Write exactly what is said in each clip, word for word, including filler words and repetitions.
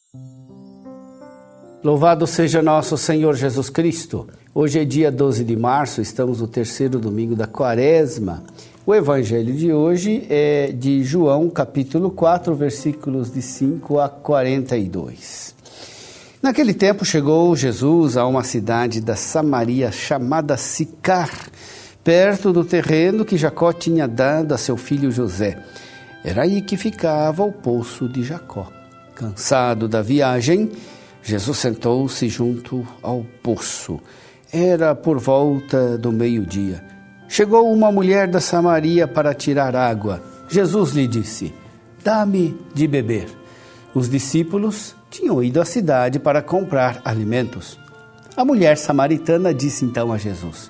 Louvado seja nosso Senhor Jesus Cristo. Hoje é dia doze de março, estamos no terceiro domingo da Quaresma. O evangelho de hoje é de João, capítulo quatro, versículos de cinco a quarenta e dois. Naquele tempo chegou Jesus a uma cidade da Samaria chamada Sicar, perto do terreno que Jacó tinha dado a seu filho José. Era aí que ficava o poço de Jacó. Cansado da viagem, Jesus sentou-se junto ao poço. Era por volta do meio-dia. Chegou uma mulher da Samaria para tirar água. Jesus lhe disse: "Dá-me de beber." Os discípulos tinham ido à cidade para comprar alimentos. A mulher samaritana disse então a Jesus: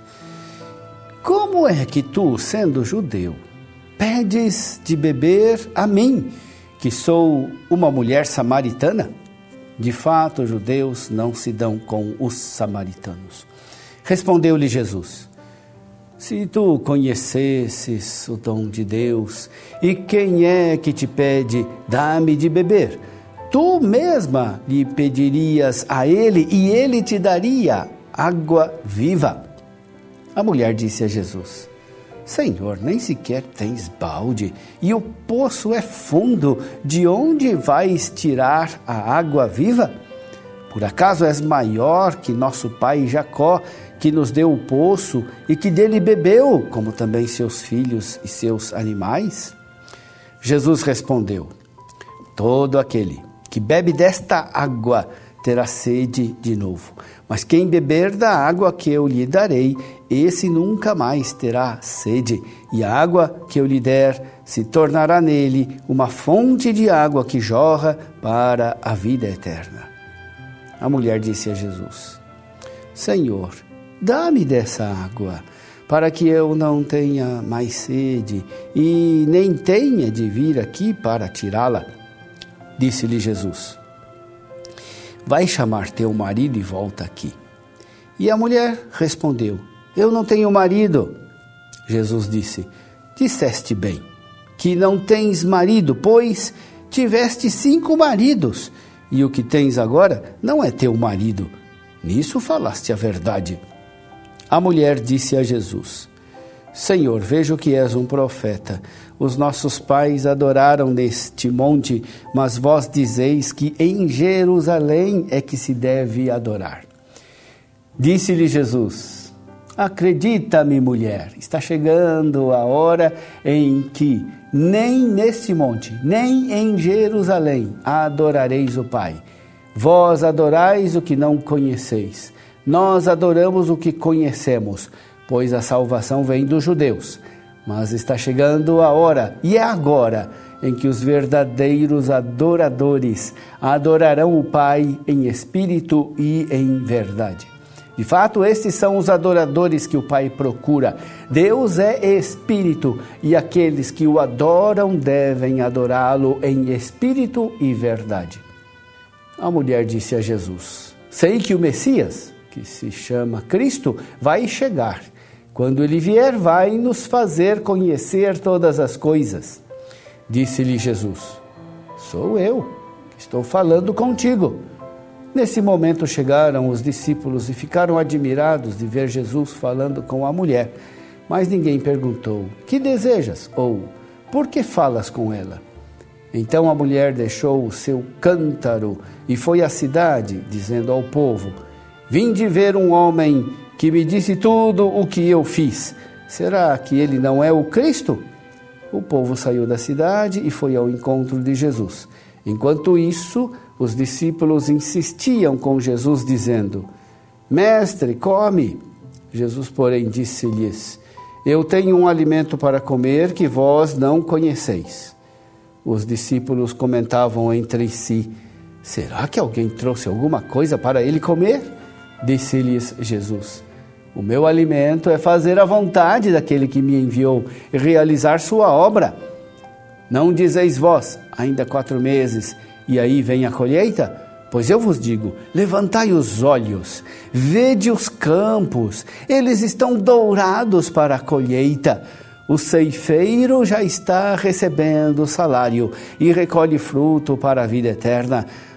"Como é que tu, sendo judeu, pedes de beber a mim, que sou uma mulher samaritana?" De fato, os judeus não se dão com os samaritanos. Respondeu-lhe Jesus: "Se tu conhecesses o dom de Deus, e quem é que te pede, dá-me de beber, tu mesma lhe pedirias a ele, e ele te daria água viva." A mulher disse a Jesus: "Senhor, nem sequer tens balde, e o poço é fundo. De onde vais tirar a água viva? Por acaso és maior que nosso pai Jacó, que nos deu o poço e que dele bebeu, como também seus filhos e seus animais?" Jesus respondeu: "Todo aquele que bebe desta água terá sede de novo. Mas quem beber da água que eu lhe darei, esse nunca mais terá sede. E a água que eu lhe der se tornará nele uma fonte de água que jorra para a vida eterna." A mulher disse a Jesus: "Senhor, dá-me dessa água, para que eu não tenha mais sede e nem tenha de vir aqui para tirá-la." Disse-lhe Jesus: "Vai chamar teu marido e volta aqui." E a mulher respondeu: "Eu não tenho marido." Jesus disse: "Disseste bem, que não tens marido, pois tiveste cinco maridos, e o que tens agora não é teu marido. Nisso falaste a verdade." A mulher disse a Jesus: "Senhor, vejo que és um profeta. Os nossos pais adoraram neste monte, mas vós dizeis que em Jerusalém é que se deve adorar." Disse-lhe Jesus: "Acredita-me, mulher, está chegando a hora em que nem neste monte, nem em Jerusalém adorareis o Pai. Vós adorais o que não conheceis. Nós adoramos o que conhecemos, pois a salvação vem dos judeus. Mas está chegando a hora, e é agora, em que os verdadeiros adoradores adorarão o Pai em espírito e em verdade. De fato, estes são os adoradores que o Pai procura. Deus é espírito, e aqueles que o adoram devem adorá-lo em espírito e verdade." A mulher disse a Jesus: "Sei que o Messias, que se chama Cristo, vai chegar. Quando ele vier, vai nos fazer conhecer todas as coisas." Disse-lhe Jesus: "Sou eu que estou falando contigo." Nesse momento chegaram os discípulos e ficaram admirados de ver Jesus falando com a mulher. Mas ninguém perguntou: "Que desejas?" ou "Por que falas com ela?" Então a mulher deixou o seu cântaro e foi à cidade, dizendo ao povo: "Vinde ver um homem que me disse tudo o que eu fiz. Será que ele não é o Cristo?" O povo saiu da cidade e foi ao encontro de Jesus. Enquanto isso, os discípulos insistiam com Jesus, dizendo: "Mestre, come." Jesus, porém, disse-lhes: "Eu tenho um alimento para comer que vós não conheceis." Os discípulos comentavam entre si: "Será que alguém trouxe alguma coisa para ele comer?" Disse-lhes Jesus: "O meu alimento é fazer a vontade daquele que me enviou e realizar sua obra. Não dizeis vós, ainda quatro meses, e aí vem a colheita? Pois eu vos digo, levantai os olhos, vede os campos, eles estão dourados para a colheita. O ceifeiro já está recebendo o salário e recolhe fruto para a vida eterna,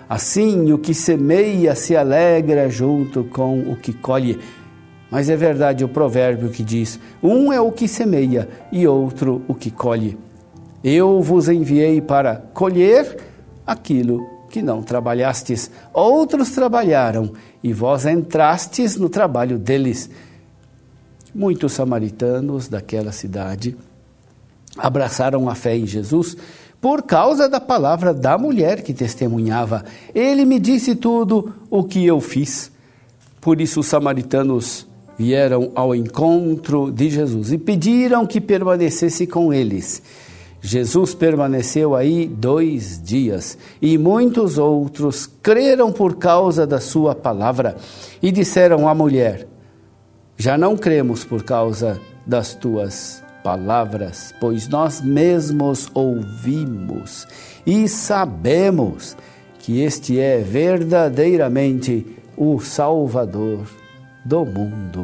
Assim, o que semeia se alegra junto com o que colhe. Mas é verdade o provérbio que diz: um é o que semeia e outro o que colhe. Eu vos enviei para colher aquilo que não trabalhastes. Outros trabalharam e vós entrastes no trabalho deles. Muitos samaritanos daquela cidade abraçaram a fé em Jesus por causa da palavra da mulher que testemunhava: ele me disse tudo o que eu fiz. Por isso os samaritanos vieram ao encontro de Jesus e pediram que permanecesse com eles. Jesus permaneceu aí dois dias e muitos outros creram por causa da sua palavra e disseram à mulher: já não cremos por causa das tuas palavras, pois nós mesmos ouvimos e sabemos que este é verdadeiramente o Salvador do mundo.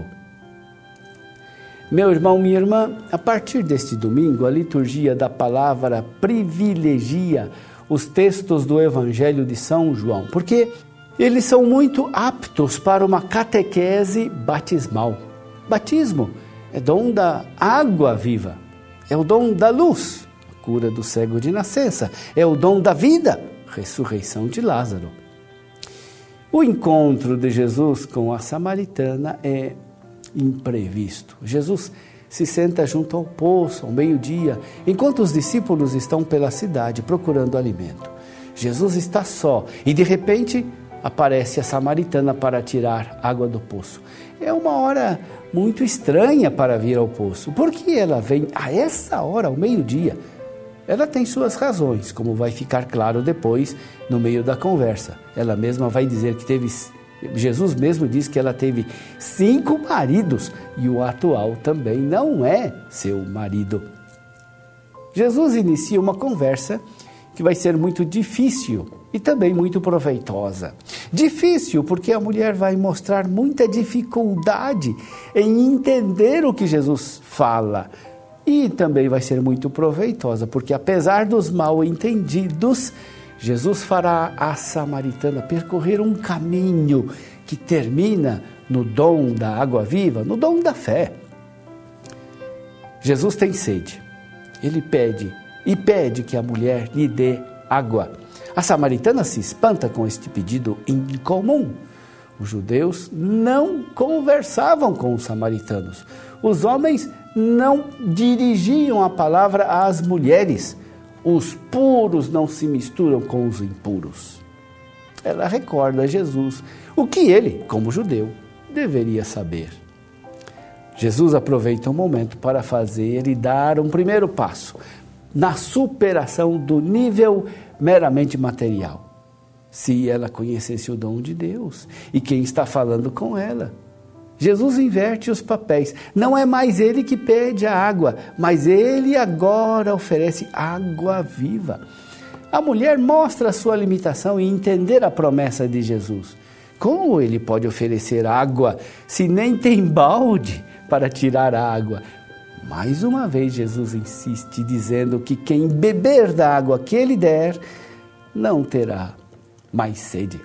Meu irmão, minha irmã, a partir deste domingo, a liturgia da palavra privilegia os textos do Evangelho de São João, porque eles são muito aptos para uma catequese batismal. Batismo é dom da água viva, é o dom da luz, a cura do cego de nascença, é o dom da vida, ressurreição de Lázaro. O encontro de Jesus com a samaritana é imprevisto. Jesus se senta junto ao poço ao meio-dia, enquanto os discípulos estão pela cidade procurando alimento. Jesus está só e de repente aparece a samaritana para tirar água do poço. É uma hora muito estranha para vir ao poço. Por que ela vem a essa hora, ao meio-dia? Ela tem suas razões, como vai ficar claro depois no meio da conversa. Ela mesma vai dizer que teve, Jesus mesmo diz que ela teve cinco maridos e o atual também não é seu marido. Jesus inicia uma conversa que vai ser muito difícil e também muito proveitosa. Difícil porque a mulher vai mostrar muita dificuldade em entender o que Jesus fala. E também vai ser muito proveitosa porque, apesar dos mal entendidos, Jesus fará a samaritana percorrer um caminho que termina no dom da água viva, no dom da fé. Jesus tem sede. Ele pede e pede que a mulher lhe dê água. A samaritana se espanta com este pedido incomum. Os judeus não conversavam com os samaritanos. Os homens não dirigiam a palavra às mulheres. Os puros não se misturam com os impuros. Ela recorda a Jesus o que ele, como judeu, deveria saber. Jesus aproveita o momento para fazer e dar um primeiro passo na superação do nível meramente material. Se ela conhecesse o dom de Deus e quem está falando com ela. Jesus inverte os papéis. Não é mais ele que pede a água, mas ele agora oferece água viva. A mulher mostra a sua limitação em entender a promessa de Jesus. Como ele pode oferecer água se nem tem balde para tirar a água? Mais uma vez Jesus insiste, dizendo que quem beber da água que ele der, não terá mais sede.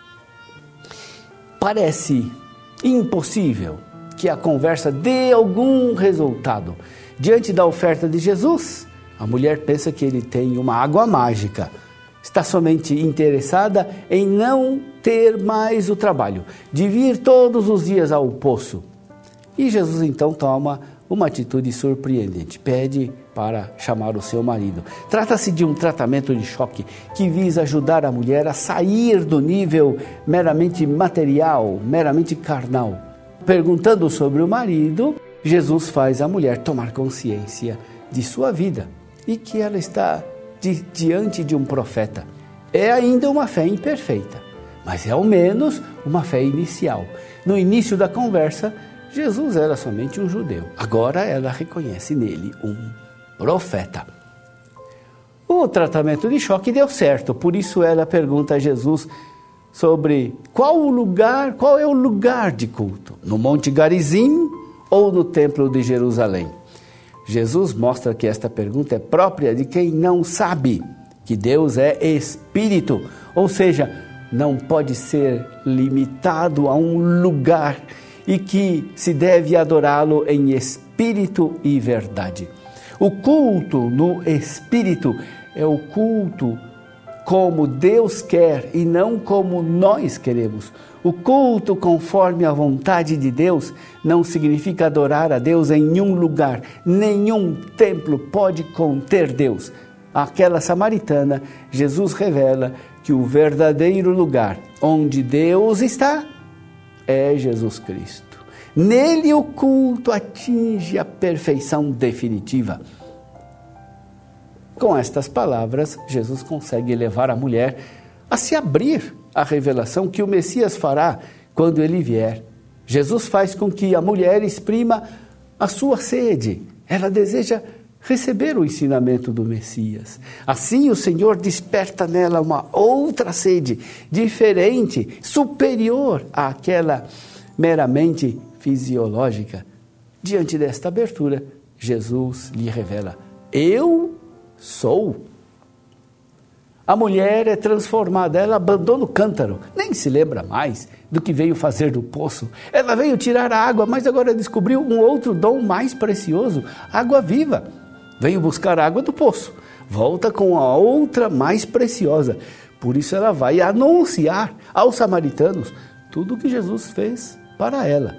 Parece impossível que a conversa dê algum resultado. Diante da oferta de Jesus, a mulher pensa que ele tem uma água mágica. Está somente interessada em não ter mais o trabalho, de vir todos os dias ao poço. E Jesus então toma uma atitude surpreendente, pede para chamar o seu marido. Trata-se de um tratamento de choque que visa ajudar a mulher a sair do nível meramente material, meramente carnal. Perguntando sobre o marido, Jesus faz a mulher tomar consciência de sua vida e que ela está di- diante de um profeta. É ainda uma fé imperfeita, mas é ao menos uma fé inicial. No início da conversa, Jesus era somente um judeu. Agora ela reconhece nele um profeta. O tratamento de choque deu certo, por isso ela pergunta a Jesus sobre qual o lugar, qual é o lugar de culto, no Monte Garizim ou no Templo de Jerusalém. Jesus mostra que esta pergunta é própria de quem não sabe que Deus é Espírito, ou seja, não pode ser limitado a um lugar e que se deve adorá-lo em espírito e verdade. O culto no espírito é o culto como Deus quer e não como nós queremos. O culto conforme a vontade de Deus não significa adorar a Deus em nenhum lugar. Nenhum templo pode conter Deus. Aquela samaritana, Jesus revela que o verdadeiro lugar onde Deus está é Jesus Cristo. Nele o culto atinge a perfeição definitiva. Com estas palavras, Jesus consegue levar a mulher a se abrir à revelação que o Messias fará quando ele vier. Jesus faz com que a mulher exprima a sua sede. Ela deseja receber o ensinamento do Messias. Assim, o Senhor desperta nela uma outra sede, diferente, superior àquela meramente fisiológica. Diante desta abertura, Jesus lhe revela: eu sou. A mulher é transformada, ela abandona o cântaro, nem se lembra mais do que veio fazer do poço. Ela veio tirar a água, mas agora descobriu um outro dom mais precioso, água viva. Veio buscar a água do poço, volta com a outra mais preciosa. Por isso ela vai anunciar aos samaritanos tudo o que Jesus fez para ela.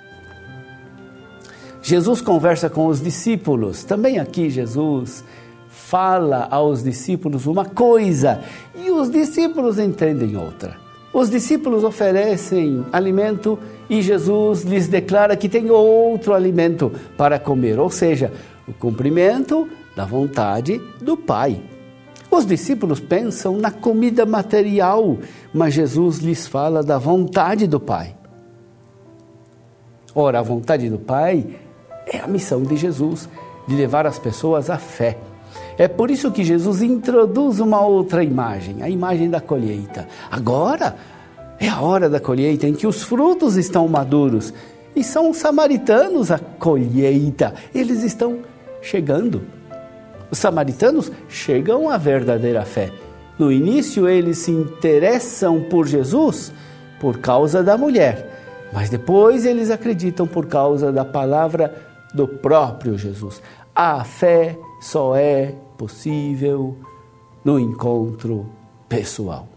Jesus conversa com os discípulos. Também aqui Jesus fala aos discípulos uma coisa e os discípulos entendem outra. Os discípulos oferecem alimento e Jesus lhes declara que tem outro alimento para comer, ou seja, o cumprimento da vontade do Pai. Os discípulos pensam na comida material, mas Jesus lhes fala da vontade do Pai. Ora, a vontade do Pai é a missão de Jesus, de levar as pessoas à fé. É por isso que Jesus introduz uma outra imagem, a imagem da colheita. Agora é a hora da colheita em que os frutos estão maduros e são os samaritanos a colheita. Eles estão chegando. Os samaritanos chegam à verdadeira fé. No início eles se interessam por Jesus por causa da mulher, mas depois eles acreditam por causa da palavra do próprio Jesus. A fé só é possível no encontro pessoal.